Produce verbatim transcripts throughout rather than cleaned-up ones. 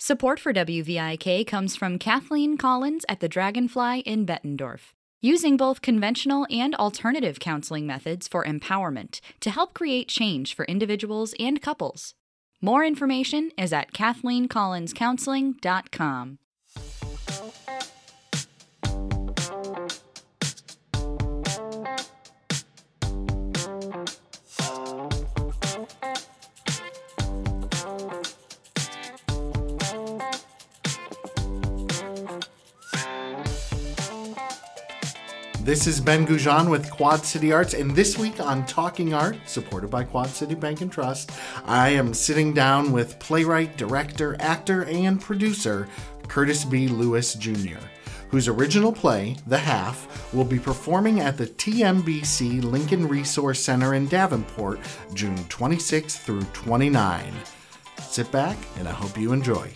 Support for W V I K comes from Kathleen Collins at the Dragonfly in Bettendorf, using both conventional and alternative counseling methods for empowerment to help create change for individuals and couples. More information is at kathleen collins counseling dot com. This is Ben Goujon with Quad City Arts, and this week on Talking Art, supported by Quad City Bank and Trust, I am sitting down with playwright, director, actor, and producer Curtis B. Lewis Junior, whose original play, The Half, will be performing at the T M B C Lincoln Resource Center in Davenport, June twenty-sixth through twenty-ninth. Sit back, and I hope you enjoy.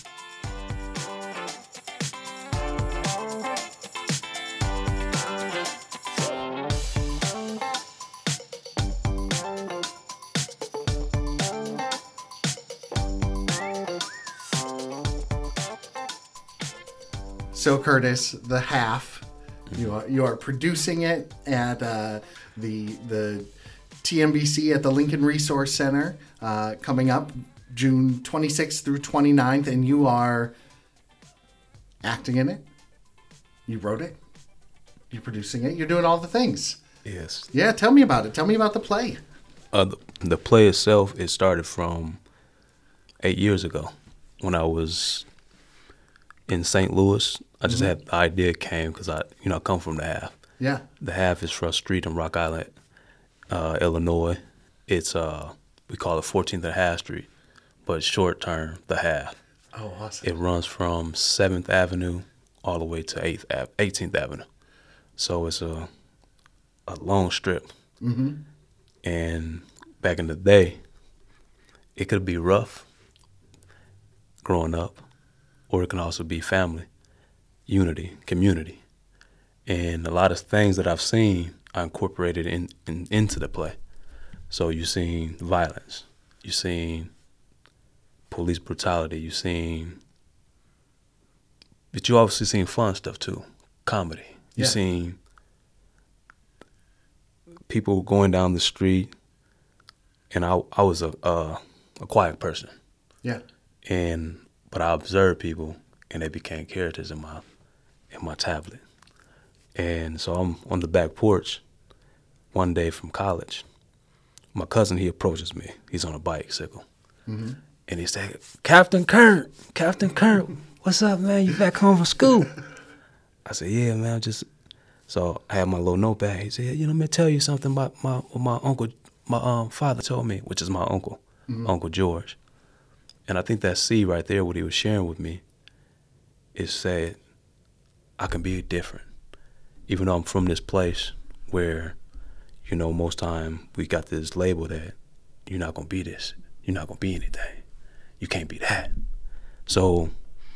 So Curtis, The Half, you are you are producing it at uh, the the T M B C at the Lincoln Resource Center uh, coming up June twenty-sixth through twenty-ninth, and you are acting in it. You wrote it. You're producing it. You're doing all the things. Yes. Yeah. Tell me about it. Tell me about the play. Uh, the, the play itself, it started from eight years ago when I was in Saint Louis. I just mm-hmm. had the idea came because I, you know, I come from The Half. Yeah. The Half is Rush Street in Rock Island, uh, Illinois. It's, uh, we call it fourteenth and Half Street, but short term, The Half. Oh, awesome. It runs from seventh Avenue all the way to eighth, eighteenth Avenue. So it's a, a long strip. Mm-hmm. And back in the day, it could be rough growing up, or it can also be family, unity, community. And a lot of things that I've seen are incorporated in, in into the play. So you've seen violence, you've seen police brutality, you've seen, but you obviously seen fun stuff too, comedy. You've yeah. seen people going down the street, and I I was a, a a quiet person. Yeah. And but I observed people, and they became characters in my in my tablet. And so I'm on the back porch one day from college. My cousin, he approaches me. He's on a bicycle. Mm-hmm. And he said, Captain Kurt, Captain Kurt, what's up, man? You back home from school? I said, yeah, man, just... So I had my little notepad. He said, you know, let me tell you something about my my uncle, my um, father told me, which is my uncle, mm-hmm. Uncle George. And I think that seed right there, what he was sharing with me, is said, I can be different. Even though I'm from this place where, you know, most time we got this label that you're not going to be this. You're not going to be anything. You can't be that. So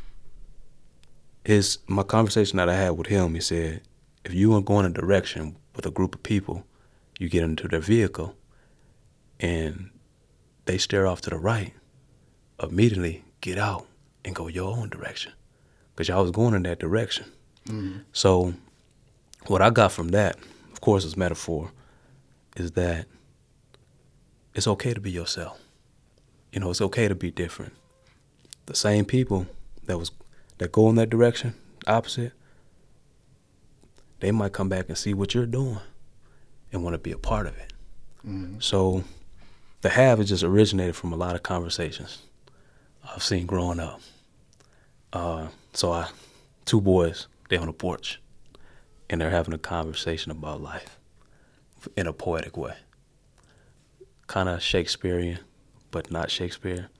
his, my conversation that I had with him, he said, if you are going a direction with a group of people, you get into their vehicle and they steer off to the right, immediately get out and go your own direction, because y'all was going in that direction. Mm-hmm. So what I got from that, of course, is metaphor, is that it's okay to be yourself. You know, it's okay to be different. The same people that was that go in that direction, opposite, they might come back and see what you're doing and want to be a part of it. Mm-hmm. So The Half is just originated from a lot of conversations I've seen growing up. Uh, so I, two boys, they're on the porch, and they're having a conversation about life in a poetic way. Kind of Shakespearean, but not Shakespeare.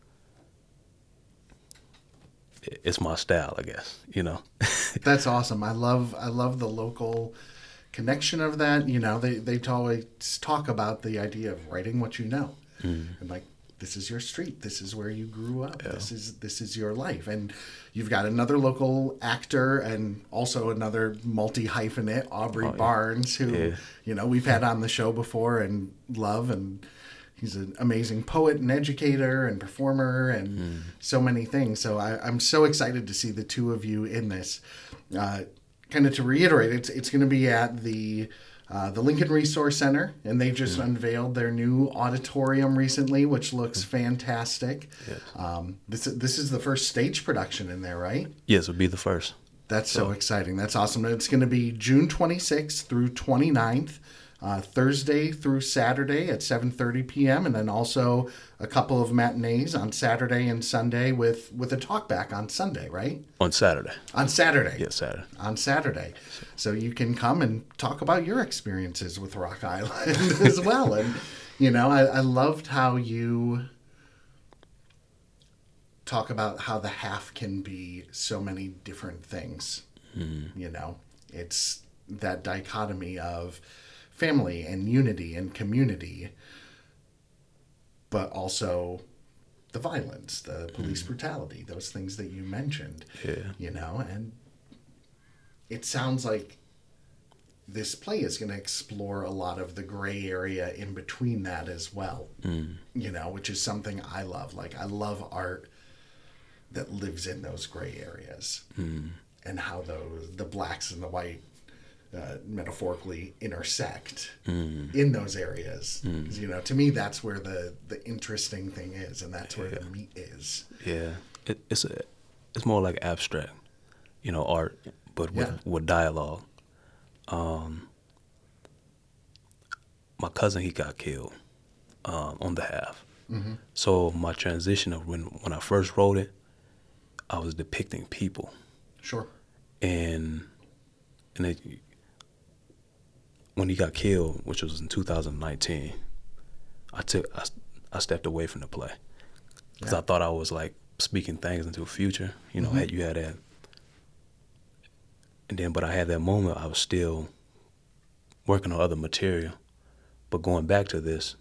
It's my style, I guess, you know. That's awesome. I love I love the local connection of that. You know, they, they always talk about the idea of writing what you know. Mm. And like, this is your street. This is where you grew up. Yeah. This is this is your life. And you've got another local actor and also another multi-hyphenate, Aubrey oh, yeah. Barnes, who, yeah. you know, we've had on the show before and love. And, he's an amazing poet and educator and performer and mm. so many things. So I, I'm so excited to see the two of you in this. Uh, kind of to reiterate, it's it's going to be at the uh, the Lincoln Resource Center, and they just mm. unveiled their new auditorium recently, which looks fantastic. Yes. Um, this this is the first stage production in there, right? Yes, it'll be the first. That's so, so exciting. That's awesome. It's going to be June twenty-sixth through twenty-ninth, uh, Thursday through Saturday at seven thirty p.m. And then also a couple of matinees on Saturday and Sunday with, with a talkback on Sunday, right? On Saturday. On Saturday. Yes, Saturday. On Saturday. So you can come and talk about your experiences with Rock Island as well. And, you know, I, I loved how you talk about how the half can be so many different things. Mm. You know, it's that dichotomy of family and unity and community, but also the violence, the police mm. brutality, those things that you mentioned. Yeah. You know, and it sounds like this play is going to explore a lot of the gray area in between that as well. Mm. You know, which is something I love. Like, I love art that lives in those gray areas, mm. and how those the blacks and the white uh, metaphorically intersect mm. in those areas. Mm. You know, to me, that's where the, the interesting thing is, and that's where yeah. the meat is. Yeah, it, it's a, it's more like abstract, you know, art, but with, yeah. with dialogue. Um, my cousin, he got killed um, on the half. Mm-hmm. So my transition of when when I first wrote it, I was depicting people. Sure. And and it, when he got killed, which was in two thousand nineteen, I took I, I stepped away from the play because yeah. I thought I was like speaking things into the future. You know, mm-hmm. had you had that, and then but I had that moment. I was still working on other material, but going back to this,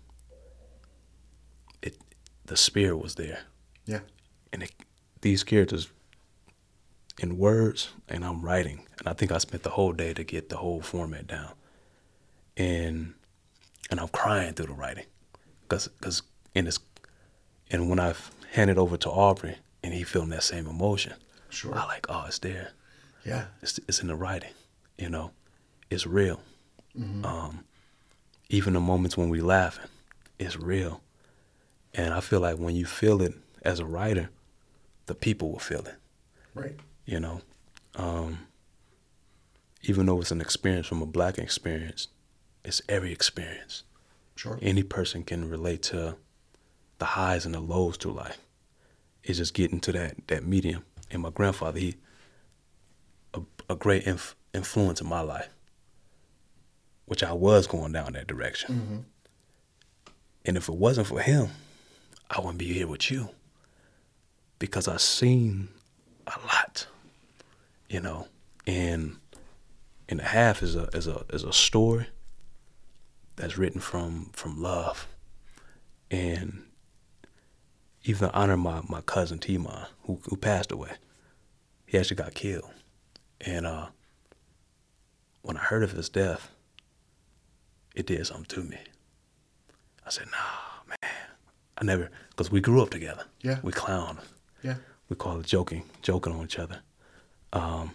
it the spirit was there. Yeah. And it, these characters in words, and I'm writing, and I think I spent the whole day to get the whole format down, and and I'm crying through the writing, cause cause in this, and when I handed over to Aubrey and he feeling that same emotion, sure, I like, oh, it's there, yeah, it's it's in the writing, you know, it's real, mm-hmm. um, even the moments when we laughing, it's real, and I feel like when you feel it as a writer, the people will feel it. Right. You know, um, even though it's an experience from a black experience, it's every experience. Sure. Any person can relate to the highs and the lows through life. It's just getting to that, that medium. And my grandfather, he, a, a great inf- influence in my life, which I was going down that direction. Mm-hmm. And if it wasn't for him, I wouldn't be here with you. Because I've seen a lot, you know, and and the half is a is a is a story that's written from from love, and even honor my, my cousin T-Mon, who who passed away. He actually got killed, and uh, when I heard of his death, it did something to me. I said, "Nah, man, I never," because we grew up together. Yeah, we clowned. Yeah. We call it joking, joking on each other. Um,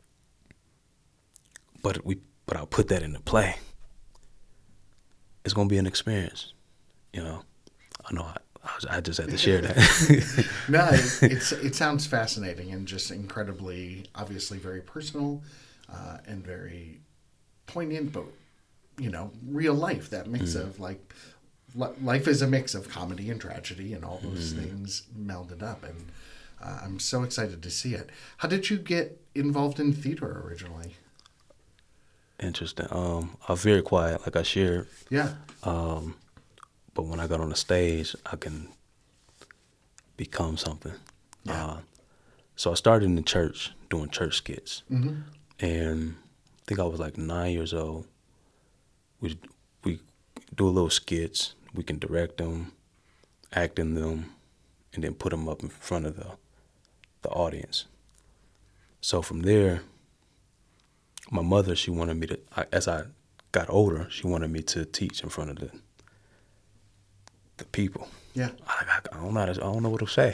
but we, but I'll put that into play. It's gonna be an experience, you know. I know I, I just had to share that. No, it, it's it sounds fascinating and just incredibly, obviously very personal, uh, and very poignant, but you know, real life. That mix mm. of like. Life is a mix of comedy and tragedy and all those mm. things melded up, and uh, I'm so excited to see it. How did you get involved in theater originally? Interesting. Um, I was very quiet, like I shared. Yeah. Um, but when I got on the stage, I can become something. Yeah. Uh, so I started in the church doing church skits, mm-hmm. and I think I was like nine years old. We we do a little skits. We can direct them, act in them, and then put them up in front of the the audience. So from there, my mother, she wanted me to, as I got older, she wanted me to teach in front of the the people. Yeah. I, I, I don't know. How to, I don't know what to say.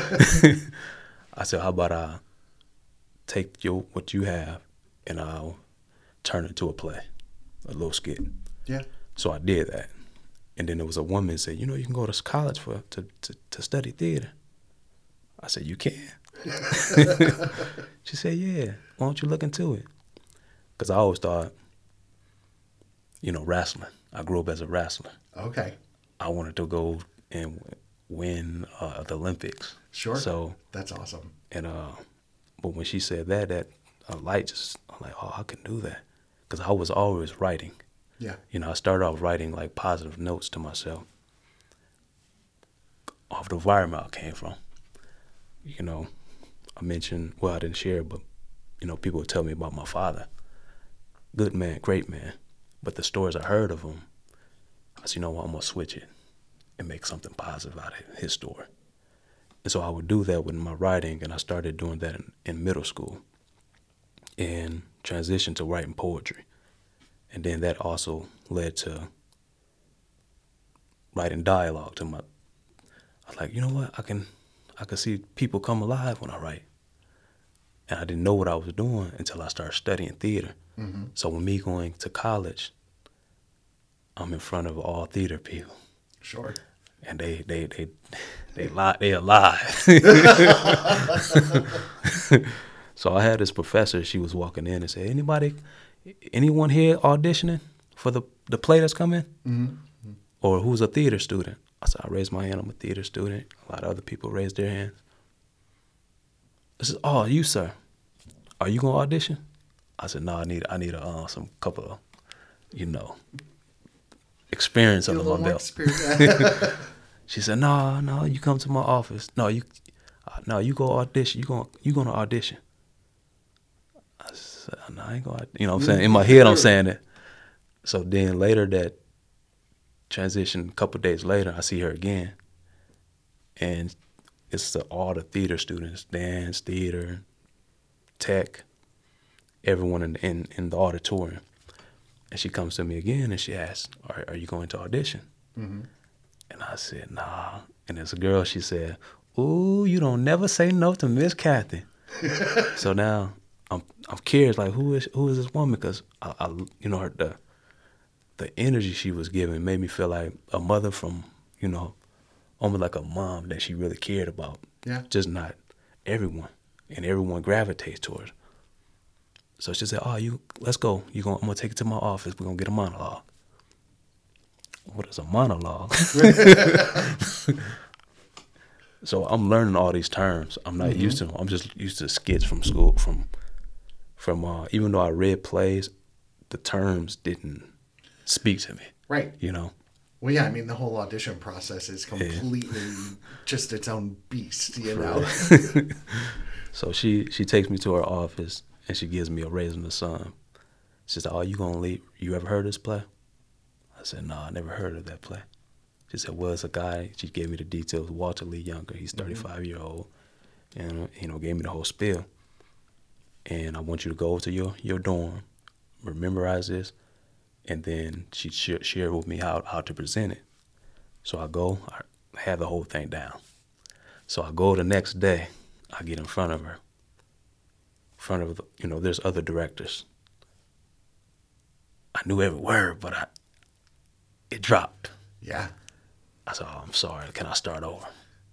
I said, how about I take your what you have and I'll turn it into a play, a little skit. Yeah. So I did that. And then there was a woman that said, you know, you can go to college for to, to, to study theater. I said, you can? She said, yeah. Why don't you look into it? Because I always thought, you know, wrestling. I grew up as a wrestler. Okay. I wanted to go and win uh, the Olympics. Sure. So that's awesome. And uh, but when she said that, that a light just, I'm like, oh, I can do that. Because I was always writing. Yeah. You know, I started off writing like positive notes to myself off the environment I came from. You know, I mentioned, well, I didn't share, but, you know, people would tell me about my father. Good man, great man. But the stories I heard of him, I said, you know what, I'm going to switch it and make something positive out of his story. And so I would do that with my writing, and I started doing that in, in middle school and transitioned to writing poetry. And then that also led to writing dialogue to my, I was like, you know what, I can I can see people come alive when I write. And I didn't know what I was doing until I started studying theater. Mm-hmm. So when me going to college, I'm in front of all theater people. Sure. And they they they they lie they alive. So I had this professor, she was walking in and said, Anybody anyone here auditioning for the, the play that's coming? Mm-hmm. Or who's a theater student? I said, I raised my hand, I'm a theater student. A lot of other people raised their hands. I said, oh, you, sir, are you going to audition? I said, no, I need I need a, uh, some couple of, you know, experience under my belt. She said, no, no, you come to my office. No, you uh, no, you go audition. You going you going to audition. I said, no, I ain't going to, you know what I'm saying? In my head, I'm saying it. So then later that transition, a couple of days later, I see her again. And it's the, all the theater students, dance, theater, tech, everyone in, in, in the auditorium. And she comes to me again and she asks, are, are you going to audition? Mm-hmm. And I said, nah. And as a girl, she said, ooh, you don't never say no to Miss Kathy. So now I'm I'm curious, like, who is who is this woman? Because, I, I, you know, her, the, the energy she was giving made me feel like a mother from, you know, almost like a mom that she really cared about. Yeah. Just not everyone. And everyone gravitates towards. So she said, oh, you, let's go. You gonna, I'm going to take you to my office. We're going to get a monologue. What is a monologue? So I'm learning all these terms. I'm not mm-hmm. used to them. I'm just used to skits from school. From, from uh, even though I read plays, the terms didn't speak to me. Right. You know? Well, yeah, I mean, the whole audition process is completely yeah. just its own beast, you know? So she, she takes me to her office, and she gives me a Raising the Sun. She said, oh, you gonna leave? You ever heard of this play? I said, no, I never heard of that play. She said, well, it's a guy. She gave me the details. Walter Lee Younger. He's thirty-five mm-hmm. year old, and you know, gave me the whole spiel. And I want you to go to your, your dorm, memorize this, and then she sh- shared with me how, how to present it. So I go, I have the whole thing down. So I go the next day, I get in front of her. In front of, the, you know, there's other directors. I knew every word, but I, it dropped. Yeah. I said, oh, I'm sorry, can I start over?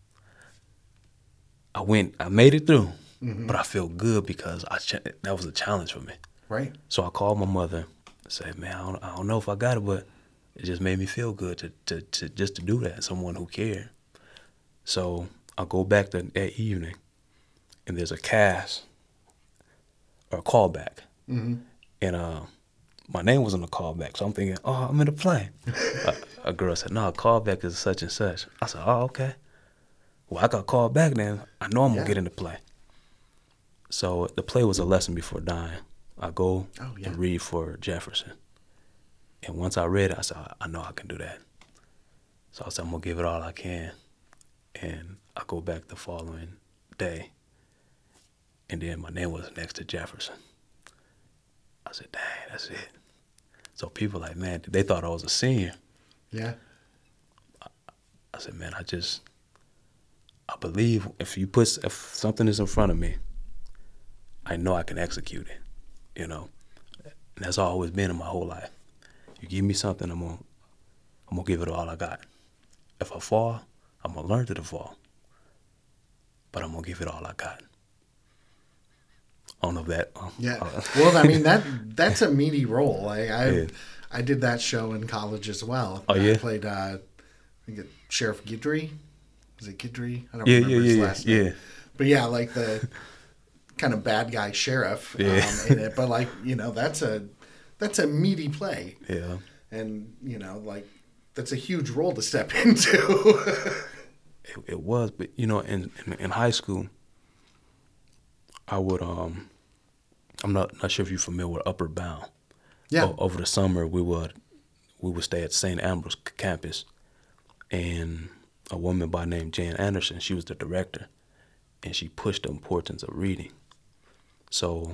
I went, I made it through, mm-hmm. but I feel good because I ch- that was a challenge for me. Right. So I called my mother and said, man, I don't, I don't know if I got it, but it just made me feel good to, to, to just to do that, someone who cared. So I go back to that evening, and there's a cast, or a callback. Mm-hmm. And uh, my name was on the callback, so I'm thinking, oh, I'm in a play. a, a girl said, no, callback is such and such. I said, oh, okay. Well, I got called back then. I know I'm yeah. going to get in the play. So the play was A Lesson Before Dying. I go oh, yeah. and read for Jefferson. And once I read it, I said, I know I can do that. So I said, I'm going to give it all I can. And I go back the following day. And then my name was next to Jefferson. I said, dang, that's it. So people like, man, they thought I was a senior. Yeah. I said, man, I just, I believe if you put, if something is in front of me, I know I can execute it, you know. And that's always been in my whole life. You give me something, I'm gonna, I'm gonna give it all I got. If I fall, I'm gonna learn to fall. But I'm gonna give it all I got. I don't know if that. Um, Yeah. Uh, Well, I mean that that's a meaty role. I I, Yeah. I did that show in college as well. Oh, yeah? I played uh, I think it, Sheriff Guidry. Was it Guidry? I don't Yeah, remember yeah, his yeah, last yeah. name. But yeah, like the kind of bad guy sheriff Yeah. um, in it. But like you know, that's a that's a meaty play, yeah. and you know, like that's a huge role to step into. It, it was, but you know, in, in in high school, I would um, I'm not not sure if you're familiar with Upward Bound. Yeah. O- over the summer, we would we would stay at Saint Ambrose c- campus, and a woman by the name Jan Anderson, she was the director, and she pushed the importance of reading. So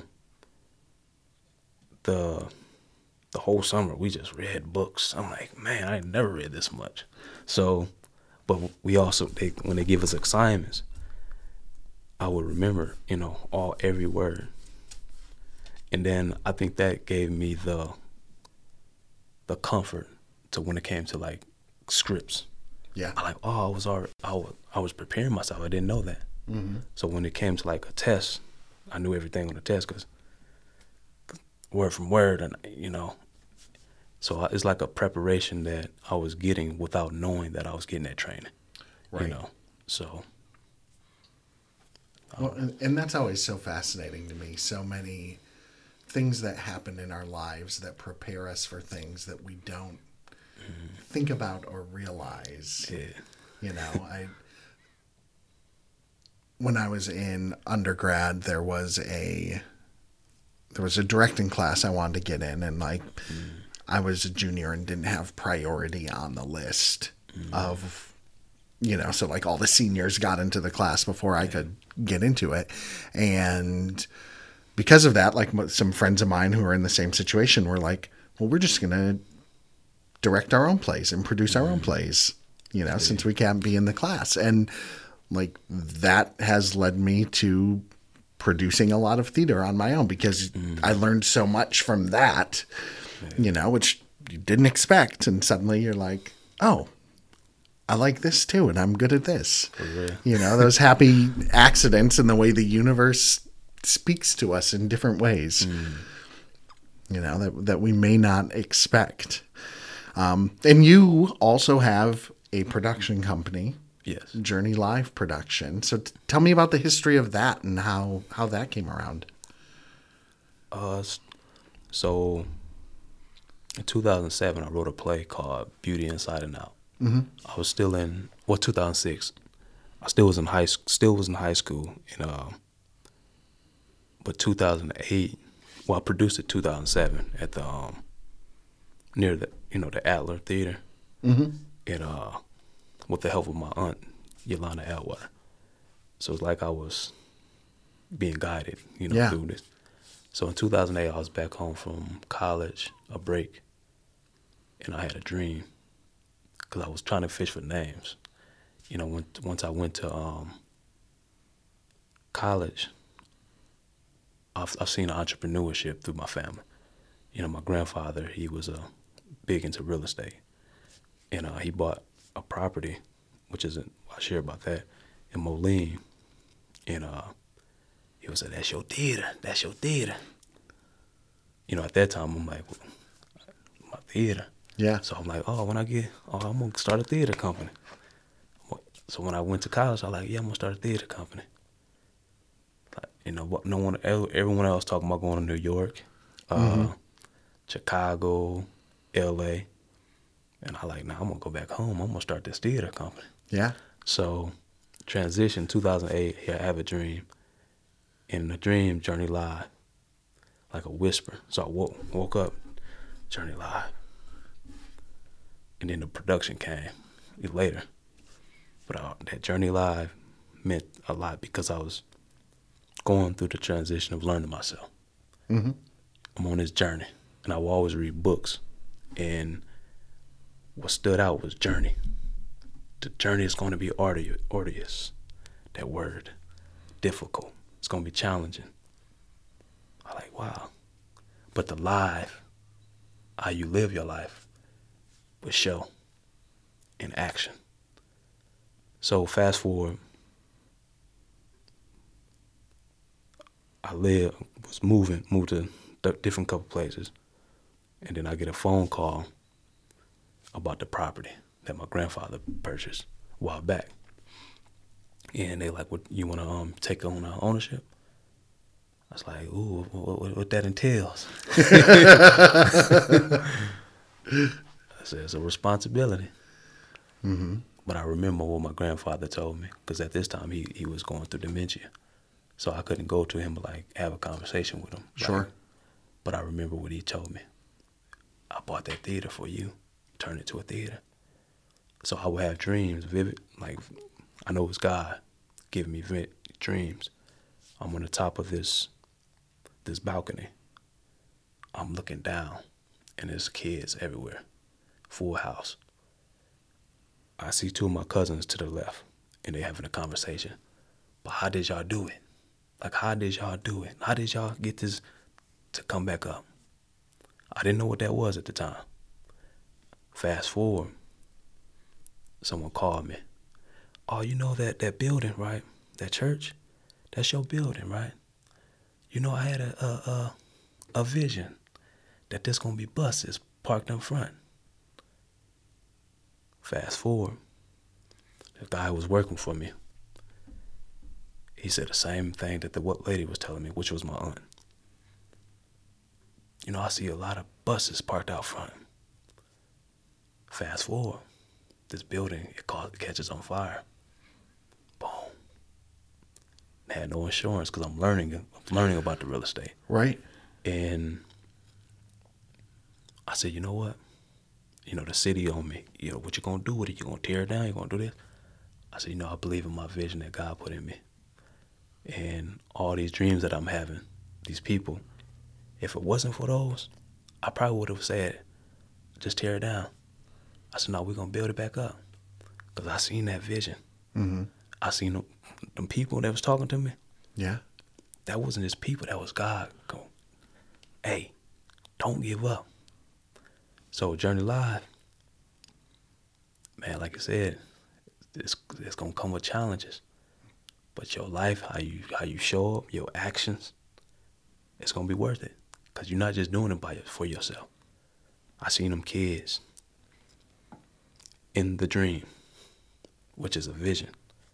the the whole summer we just read books. I'm like, man, I never read this much. So, but we also they, when they give us assignments, I would remember, you know, all every word. And then I think that gave me the the comfort to when it came to like scripts. Yeah. I like, oh, I was already, I was, I was preparing myself. I didn't know that. Mm-hmm. So when it came to like a test, I knew everything on the test because word from word, and you know, so I- it's like a preparation that I was getting without knowing that I was getting that training. Right. You know, so Well, and, and that's always so fascinating to me. So many things that happen in our lives that prepare us for things that we don't mm-hmm. think about or realize. yeah, You know, I when I was in undergrad, there was a there was a directing class I wanted to get in, and like mm-hmm. I was a junior and didn't have priority on the list mm-hmm. of. You know, so like all the seniors got into the class before I could get into it. And because of that, like some friends of mine who are in the same situation were like, well, we're just going to direct our own plays and produce our own plays, you know, since we can't be in the class. And like that has led me to producing a lot of theater on my own because mm. I learned so much from that, you know, which you didn't expect. And suddenly you're like, oh, I like this too, and I'm good at this. You know, those happy accidents and the way the universe speaks to us in different ways, mm. you know, that that we may not expect. Um, and you also have a production company. Yes. Journey Live Production. So t- tell me about the history of that and how, how that came around. Uh, so in two thousand seven, I wrote a play called Beauty Inside and Out. Mm-hmm. I was still in well, two thousand six. I still was in high still was in high school, and uh, but two thousand eight. Well, I produced it two thousand seven at the um, near the you know the Adler Theater, mm-hmm. and uh, with the help of my aunt Yolanda Atwater. So it's like I was being guided, you know, yeah. through this. So in two thousand eight, I was back home from college, a break, and I had a dream. Because I was trying to fish for names. You know, when, once I went to um, college, I've, I've seen entrepreneurship through my family. You know, my grandfather, he was uh, big into real estate. And uh, he bought a property, which isn't, I share about that, in Moline. And uh, he was like, that's your theater, that's your theater. You know, at that time, I'm like, well, my theater. Yeah. So I'm like, oh, when I get, oh, I'm going to start a theater company. So when I went to college, I was like, yeah, I'm going to start a theater company. Like, you know, no one, everyone else talking about going to New York, uh, mm-hmm. Chicago, L A. And I like, nah, I'm going to go back home. I'm going to start this theater company. Yeah. So transition, two thousand eight, I have a dream. In the dream, Journey Live, like a whisper. So I woke, woke up, Journey Live. And then the production came later. But uh, that Journey Live meant a lot because I was going through the transition of learning myself. Mm-hmm. I'm on this journey. And I will always read books. And what stood out was journey. the journey is going to be ardu- arduous. That word, difficult. It's going to be challenging. I'm like, wow. But the life, how you live your life, will show in action. So fast forward, I live, was moving, moved to th- different couple places, and then I get a phone call about the property that my grandfather purchased a while back. And they like, what, you want to um take on uh, ownership? I was like, ooh, what, what, what that entails? I said, it's a responsibility. Mm-hmm. But I remember what my grandfather told me, because at this time he, he was going through dementia. So I couldn't go to him and like have a conversation with him. Sure. Like, but I remember what he told me. I bought that theater for you, turn it to a theater. So I would have dreams, vivid, like I know it's God giving me vivid dreams. I'm on the top of this this balcony. I'm looking down, and there's kids everywhere, full house. I see two of my cousins to the left, and they having a conversation. But how did y'all do it? Like, how did y'all do it? How did y'all get this to come back up? I didn't know what that was at the time. Fast forward, someone called me. Oh, you know that, that building, right? That church? That's your building, right? You know, I had a a, a, a vision that there's going to be buses parked in front. Fast forward, the guy who was working for me, he said the same thing that the lady was telling me, which was my aunt. You know, I see a lot of buses parked out front. Fast forward, this building, it, caught, it catches on fire. Boom. I had no insurance because I'm learning, I'm learning about the real estate. Right. And I said, you know what? You know, the city on me. You know, what you gonna do with it? You gonna tear it down? You gonna do this? I said, you know, I believe in my vision that God put in me. And all these dreams that I'm having, these people, if it wasn't for those, I probably would have said, just tear it down. I said, no, we're gonna build it back up. Because I seen that vision. Mm-hmm. I seen them, them people that was talking to me. Yeah. That wasn't just people, that was God. Go, hey, don't give up. So Journey Live, man, like I said, it's, it's gonna come with challenges. But your life, how you how you show up, your actions, it's gonna be worth it. Cause you're not just doing it by for yourself. I seen them kids in the dream, which is a vision.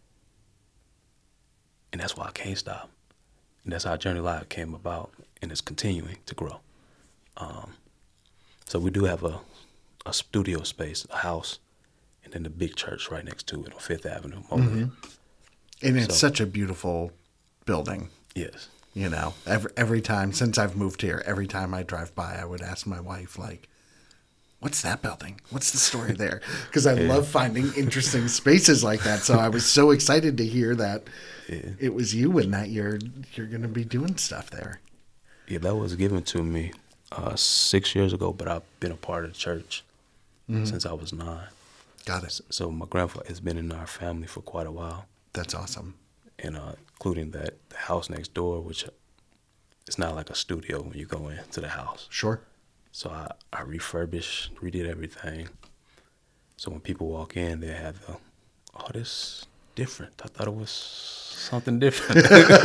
And that's why I can't stop. And that's how Journey Live came about, and it's continuing to grow. Um, so we do have a, a studio space, a house, and then the big church right next to it on Fifth Avenue. Mm-hmm. And it's So- such a beautiful building. Yes. You know, every every time since I've moved here, every time I drive by, I would ask my wife, like, what's that building? What's the story there? Because I love finding interesting spaces like that. So I was so excited to hear that Yeah. it was you and that you're you're going to be doing stuff there. Yeah, that was given to me uh, six years ago, but I've been a part of the church since I was nine. Got it. So my grandfather has been in our family for quite a while, That's awesome. and uh, including that the house next door, which it's not like a studio when you go into the house. Sure. So I, I refurbished, redid everything. So when people walk in, they have the, oh, this different. I thought it was something different.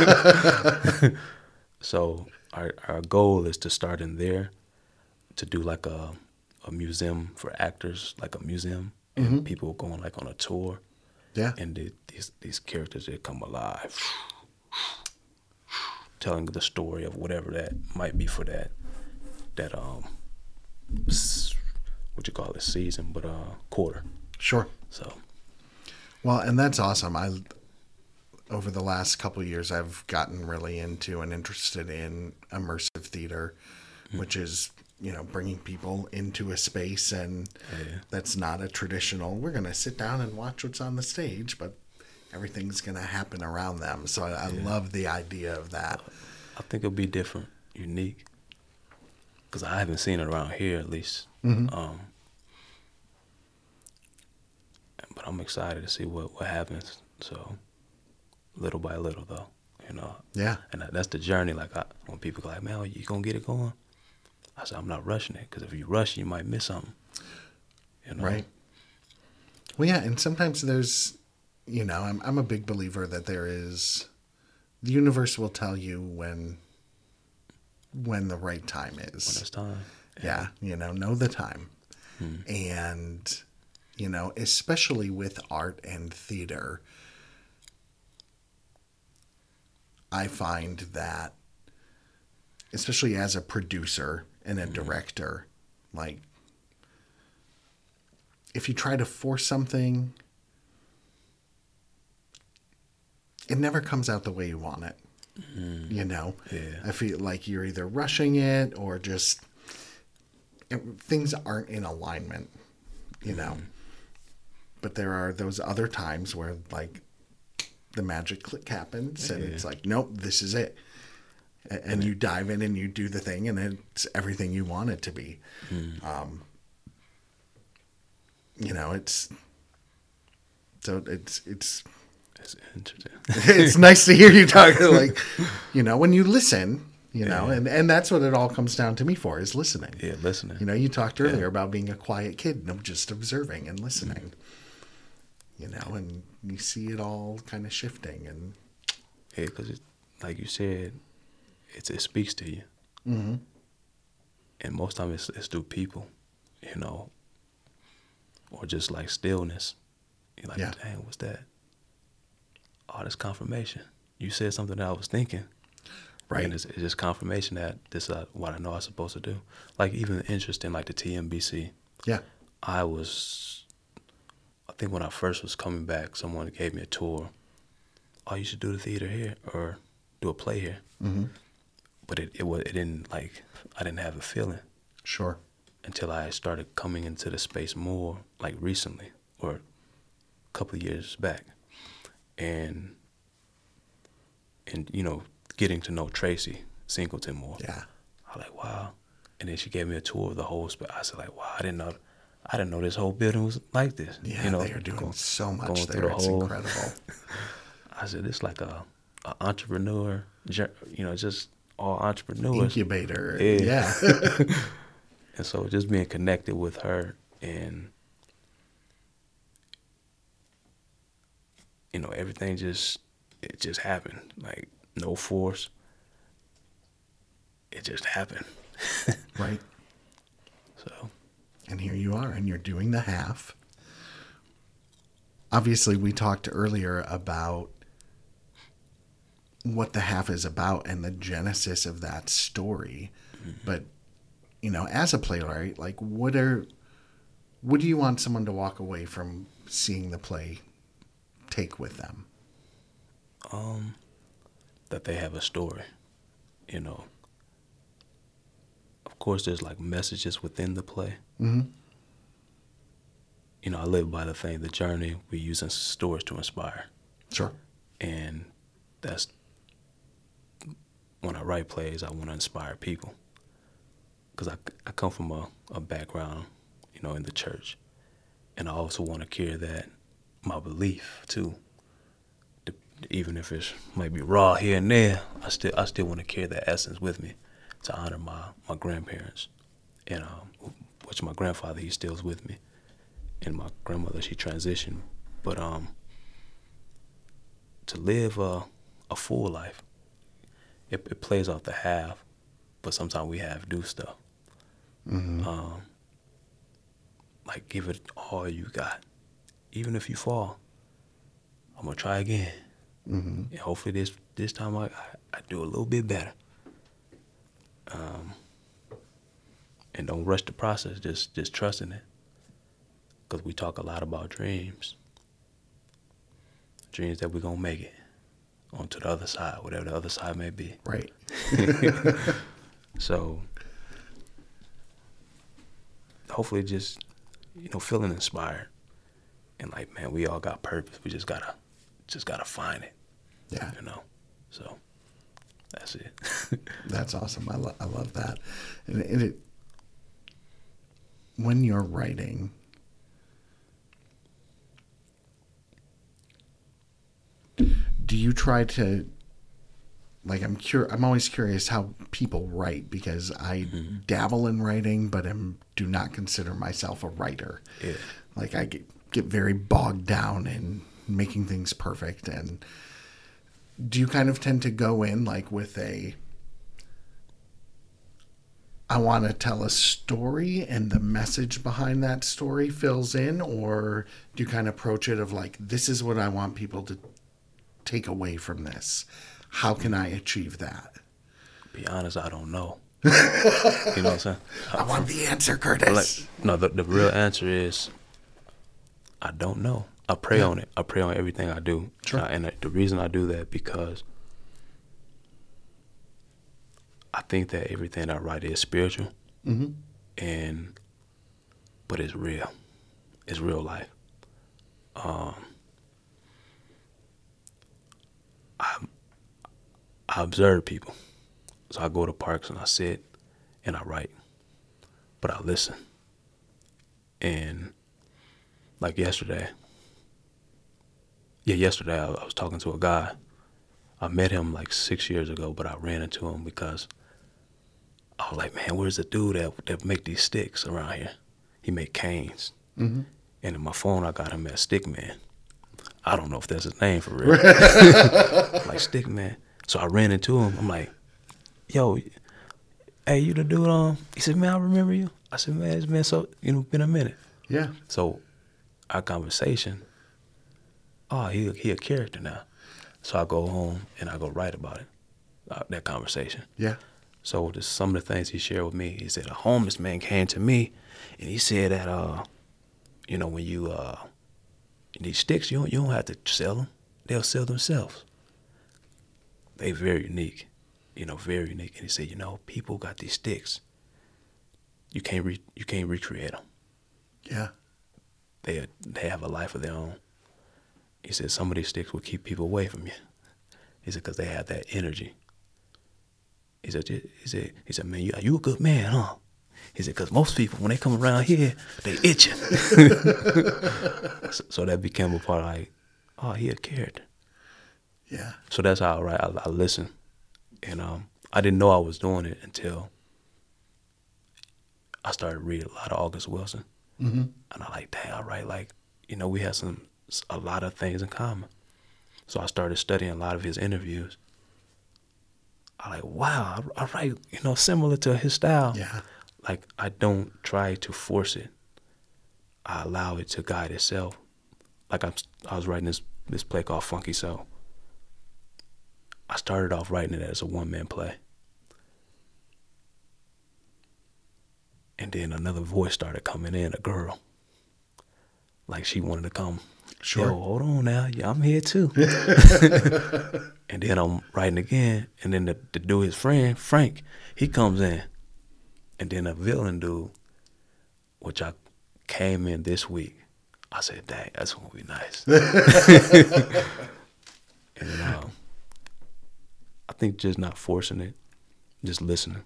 So our our goal is to start in there, to do like a a museum for actors, like a museum, and Mhm. people going like on a tour, Yeah. and the, these these characters, they come alive, telling the story of whatever that might be for that that um s- what you call it season, but uh quarter. Sure. So Well, and that's awesome. I over the last couple of years, I've gotten really into and interested in immersive theater, which is, you know, bringing people into a space and Yeah. that's not a traditional, we're going to sit down and watch what's on the stage, but everything's going to happen around them. So I, I love the idea of that. I think it'll be different, unique, because I haven't seen it around here at least. Mhm. Um, but I'm excited to see what, what happens. So little by little, though, you know. Yeah. And that's the journey. Like I, when people go like, man, you gonna get it going? I said, I'm not rushing it, because if you rush, you might miss something. You know? Right. Well, yeah, and sometimes there's, you know, I'm I'm a big believer that there is, the universe will tell you when, when the right time is. When it's time. Yeah, you know, know the time. Hmm. And, you know, especially with art and theater, I find that, especially as a producer and a director, like, if you try to force something, it never comes out the way you want it. Mm. You know? Yeah. I feel like you're either rushing it or just it, things aren't in alignment, you mm. know? But there are those other times where, like, the magic click happens and yeah. it's like, nope, this is it. And, and you dive in and you do the thing and it's everything you want it to be. Mm. Um, you know, it's, so it's, it's, it's interesting. It's nice to hear you talk, like, you know, when you listen, you know, yeah. and, and that's what it all comes down to me for, is listening. Yeah, listening. You know, you talked earlier yeah. about being a quiet kid, no, just observing and listening, mm. you know, and you see it all kind of shifting. And yeah, because like you said, it's, it speaks to you. Mm-hmm. And most time it's, it's through people, you know, or just like stillness. You're like, yeah. dang, what's that? Oh, that's confirmation. You said something that I was thinking. Right. And it's, it's just confirmation that this is what I know I'm supposed to do. Like even interest in like the T M B C. Yeah. I was, I think when I first was coming back, someone gave me a tour. Oh, you should do the theater here or do a play here. Mm-hmm. But it, it, was, it didn't like, I didn't have a feeling. Sure. Until I started coming into the space more, like recently, or a couple of years back. And, and you know, getting to know Tracy Singleton more. Yeah. I was like, wow. And then she gave me a tour of the whole space. I said, like, wow, I didn't know, I didn't know this whole building was like this. Yeah, you know, they are doing going, so much going there. The it's whole, incredible. I said, it's like a, a entrepreneur, you know, just all entrepreneurs. Incubator. Yeah. yeah. And so just being connected with her and, you know, everything just, it just happened. Like, no force. It just happened. Right. So. And here you are, and you're doing the half. Obviously, we talked earlier about what the half is about and the genesis of that story. Mm-hmm. But, you know, as a playwright, like, what are, what do you want someone to walk away from seeing the play take with them? Um, that they have a story, you know. Of course, there's like messages within the play. Mm-hmm. You know, I live by the thing, the journey, we're using stories to inspire. Sure. And that's, when I write plays, I want to inspire people. Because I, I come from a, a background, you know, in the church. And I also want to carry that, my belief, too. The, even if it might be raw here and there, I still I still want to carry that essence with me to honor my, my grandparents. And um, which my grandfather, he still is with me. And my grandmother, she transitioned. But um, to live a, a full life, it, it plays off the half, but sometimes we have do stuff. Mm-hmm. Um, like, give it all you got. Even if you fall, I'm going to try again. Mm-hmm. And hopefully this this time I, I, I do a little bit better. Um, and don't rush the process, just, just trusting it. Because we talk a lot about dreams. Dreams that we're going to make it onto the other side, whatever the other side may be. Right. So, hopefully just, you know, feeling inspired. And like, man, we all got purpose. We just gotta, just gotta find it. Yeah. You know, so that's it. That's awesome. I, lo- I love that. And it, it, when you're writing, do you try to, like, I'm cur- I'm always curious how people write, because I mm-hmm. dabble in writing, but am, do not consider myself a writer. Yeah. Like, I get, get very bogged down in making things perfect. And do you kind of tend to go in, like, with a, I want to tell a story and the message behind that story fills in? Or do you kind of approach it of, like, this is what I want people to take away from this? How can I achieve that? Be honest, I don't know. You know what I'm saying? I want the answer, Curtis. Like, no, the, the real answer is I don't know. I pray yeah. on it. I pray on everything I do. Sure. And, I, and the reason I do that, because I think that everything I write is spiritual, mm-hmm. and but it's real. It's real life. Um, I I observe people. So I go to parks and I sit and I write, but I listen. And like yesterday, yeah, yesterday I, I was talking to a guy. I met him like six years ago, but I ran into him because I was like, man, where's the dude that that make these sticks around here? He make canes. Mm-hmm. And in my phone, I got him as Stickman. I don't know if that's his name for real. Like Stickman. So I ran into him. I'm like, yo, hey, you the dude on? He said, man, I remember you. I said, man, it's been so, you know, been a minute. Yeah. So our conversation, oh, he, he a character now. So I go home and I go write about it, uh, that conversation. Yeah. So just some of the things he shared with me, he said a homeless man came to me and he said that, uh, you know, when you, uh, these sticks, you don't, you don't have to sell them. They'll sell themselves. They very unique, you know, very unique. And he said, you know, people got these sticks. You can't re- you can't recreate them. Yeah. They they have a life of their own. He said some of these sticks will keep people away from you. He said because they have that energy. He said he said he said man, you you a good man, huh? He said because most people when they come around here, they itching. so, so that became a part of like, oh, he a character. Yeah. So that's how I write. I, I listen, and um, I didn't know I was doing it until I started reading a lot of August Wilson, mm-hmm. and I like, dang, I write like, you know, we have some a lot of things in common. So I started studying a lot of his interviews. I like, wow, I, I write, you know, similar to his style. Yeah. Like I don't try to force it. I allow it to guide itself. Like I, I was writing this this play called Funky Soul. I started off writing it as a one-man play. And then another voice started coming in, a girl. Like she wanted to come. Sure. Yo, hold on now. Yeah, I'm here too. And then I'm writing again. And then the, the dude, his friend, Frank, he comes in. And then a villain dude, which I came in this week. I said, dang, that's going to be nice. And um, I think just not forcing it, just listening.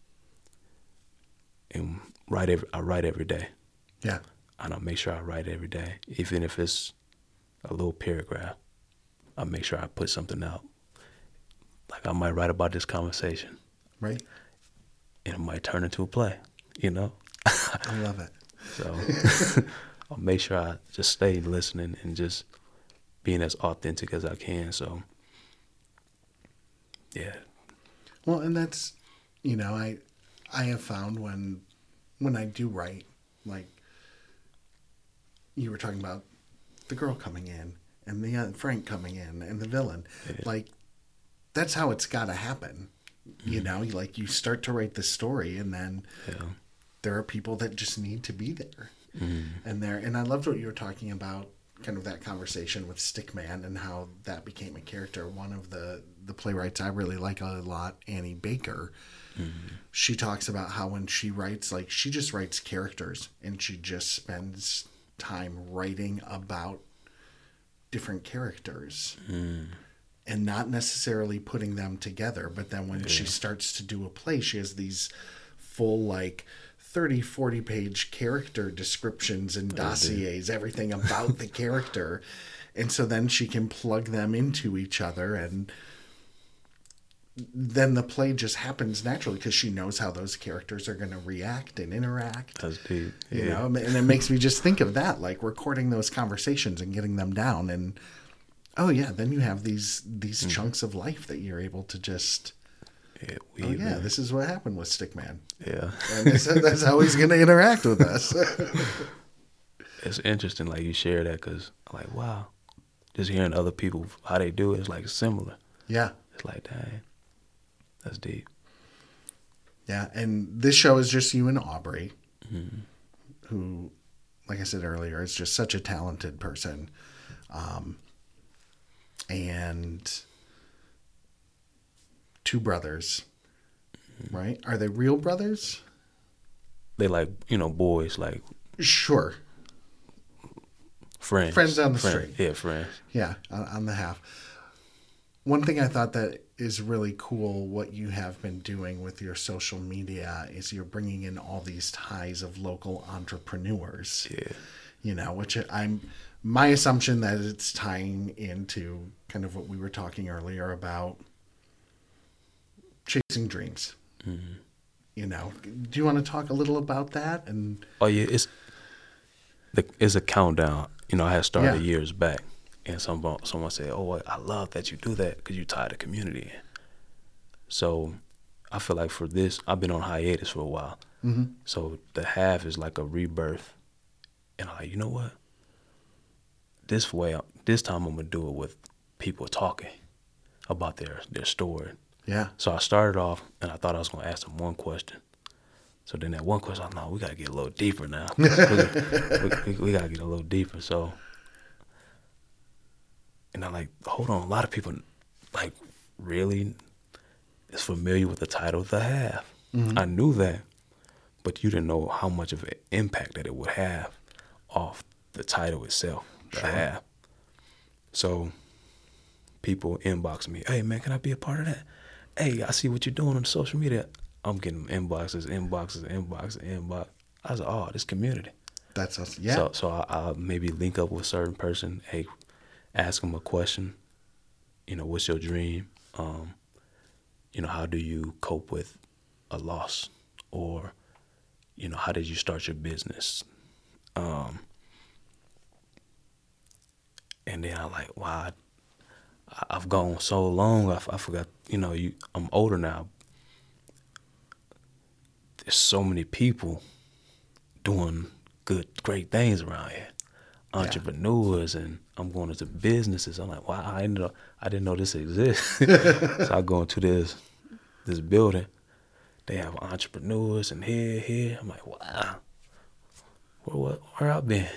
And write every, I write every day. Yeah. And I make sure I write every day, even if it's a little paragraph. I make sure I put something out. Like I might write about this conversation. Right. And it might turn into a play, you know? I love it. So I'll make sure I just stay listening and just being as authentic as I can. So, yeah. Well, and that's, you know, I I have found when when I do write, like you were talking about the girl coming in and the uh, Frank coming in and the villain, yeah. Like that's how it's got to happen. Mm-hmm. You know, like you start to write the story and then yeah. There are people that just need to be there. Mm-hmm. And there, and I loved what you were talking about, kind of that conversation with Stickman and how that became a character. One of the, the playwrights I really like a lot, Annie Baker, mm-hmm. She talks about how when she writes, like she just writes characters and she just spends time writing about different characters mm. and not necessarily putting them together. But then when yeah. she starts to do a play, she has these full like thirty, forty page character descriptions and dossiers, everything about the character. And so then she can plug them into each other, and then the play just happens naturally because she knows how those characters are going to react and interact. That's deep. Yeah. You know, and it makes me just think of that, like recording those conversations and getting them down. And, oh, yeah, then you have these these mm-hmm. chunks of life that you're able to just... Yeah, we, oh, yeah, this is what happened with Stickman. Yeah. And this, that's how he's going to interact with us. It's interesting, like, you share that, because, like, wow, just hearing other people, how they do it is, like, similar. Yeah. It's like, dang, that's deep. Yeah, and this show is just you and Aubrey, mm-hmm. who, like I said earlier, is just such a talented person. Um, and... two brothers, right? Are they real brothers? They like, you know, boys, like... Sure. Friends. Friends on the friends. street. Yeah, friends. Yeah, on, on the half. One thing I thought that is really cool, what you have been doing with your social media, is you're bringing in all these ties of local entrepreneurs. Yeah. You know, which I'm... My assumption that it's tying into kind of what we were talking earlier about chasing dreams. Mm-hmm. You know, do you want to talk a little about that? And oh yeah, it's the it's a countdown. You know, I had started yeah. years back, and someone someone said, "Oh, I love that you do that because you tie the community in." So, I feel like for this, I've been on hiatus for a while. Mm-hmm. So the half is like a rebirth, and I'm like, you know what? This way, this time I'm gonna do it with people talking about their their story. Yeah. So I started off, and I thought I was going to ask them one question. So then that one question, I thought, no, we got to get a little deeper now. we we, we got to get a little deeper. So, and I'm like, hold on, a lot of people, like, really is familiar with the title, The Half. Mm-hmm. I knew that, but you didn't know how much of an impact that it would have off the title itself, The sure. Half. So people inbox me, hey, man, can I be a part of that? Hey, I see what you're doing on social media. I'm getting inboxes, inboxes, inboxes, inbox. I was like, oh, this community. That's us. Yeah. So, so I, I'll maybe link up with a certain person. Hey, ask them a question. You know, what's your dream? Um, you know, how do you cope with a loss? Or, you know, how did you start your business? Um, and then I'm like, wow, I, I've gone so long. I, I forgot. You know, you. I'm older now. There's so many people doing good, great things around here. Entrepreneurs, yeah. And I'm going into businesses. I'm like, wow, I didn't know, I didn't know this exists. So I go into this this building. They have entrepreneurs and here, here. I'm like, wow, where, where, where I been?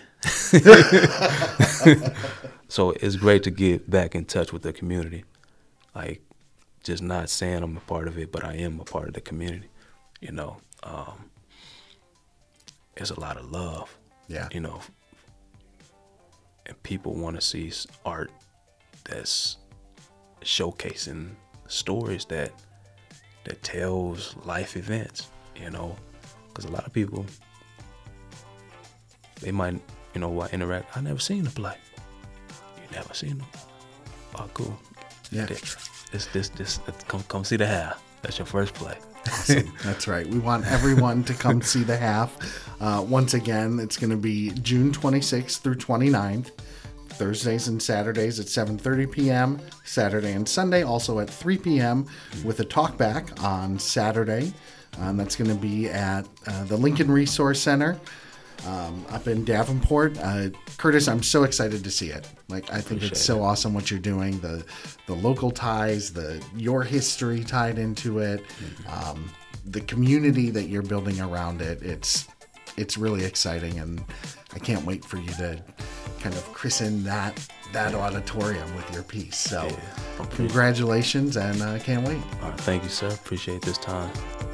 So it's great to get back in touch with the community. Like, just not saying I'm a part of it, but I am a part of the community. You know, um, there's a lot of love. Yeah. You know, and people want to see art that's showcasing stories that that tells life events. You know, because a lot of people, they might, you know, why interact. I never seen the play. You never seen them? Oh, cool. Yeah. This, this, this. Come, come see The Half. That's your first play. Awesome. That's right. We want everyone to come see The Half. Uh, once again, it's going to be June twenty-sixth through twenty-ninth. Thursdays and Saturdays at seven thirty p.m. Saturday and Sunday also at three p.m. with a talkback on Saturday. Um, that's going to be at uh, the Lincoln Resource Center. Um, up in Davenport. Uh, Curtis, I'm so excited to see it. Like, I think Appreciate it's so it. awesome what you're doing. The the local ties, the your history tied into it, mm-hmm. um, the community that you're building around it. It's it's really exciting, and I can't wait for you to kind of christen that that auditorium with your piece. So, yeah, congratulations, and I uh, can't wait. All right, thank you, sir. Appreciate this time.